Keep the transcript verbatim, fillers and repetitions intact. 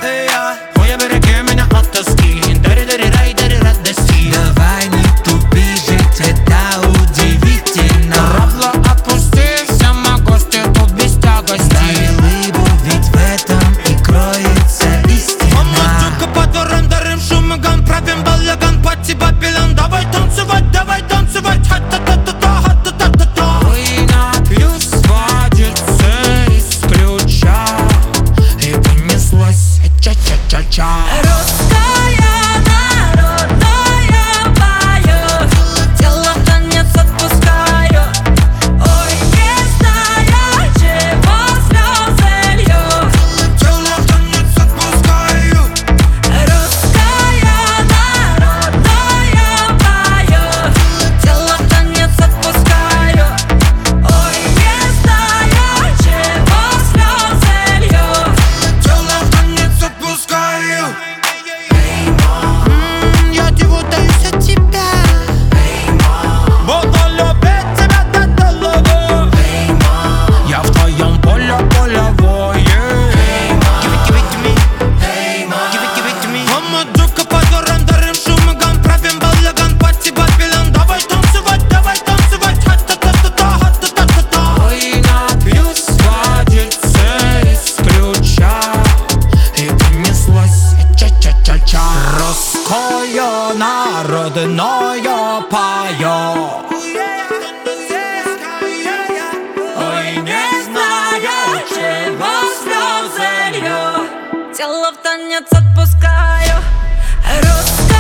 Ой, обереги меня от тоски. Дари-дари-рай, дари радости. Давай не тупи, жить это удивительно. Равно отпусти все мои гости тут без тягости. Дай улыбу, ведь в этом и кроется истина. Мамочка по дворам дарим шумыган, правим балаган, пати бабилан. Давай танцевать, давай танцевать, ха-та-та-та-та, ха-та-та-та-та. Ой, напьюсь, водится из ключа, и понеслась ча-ча-ча-ча. Русская народная поет, тело в танец отпускаю. Ой, не зная, чего слезы лью. Тело в танец отпускаю. Русская народная поет, тело в танец отпускаю. Ой, не зная, чего слезы лью. Тело в танец отпускаю. М, Я диву даюсь от тебя. Буду любить тебя до головы. Я в твоем поле полевое. Give it, give it to me. Give it, give it to me. Мамочка по дворам дарим шумыган, правим балаган, пати бабилан. Давай танцевать, давай танцевать, ха-та-та-та-та, ха-та-та-та-та. Ой, напьюсь, водится из ключа, и понеслась ча-ча-ча-ча. Русское народное поет. Ой, не знаю, Чего слезы лью, тело в танец отпускаю. Русская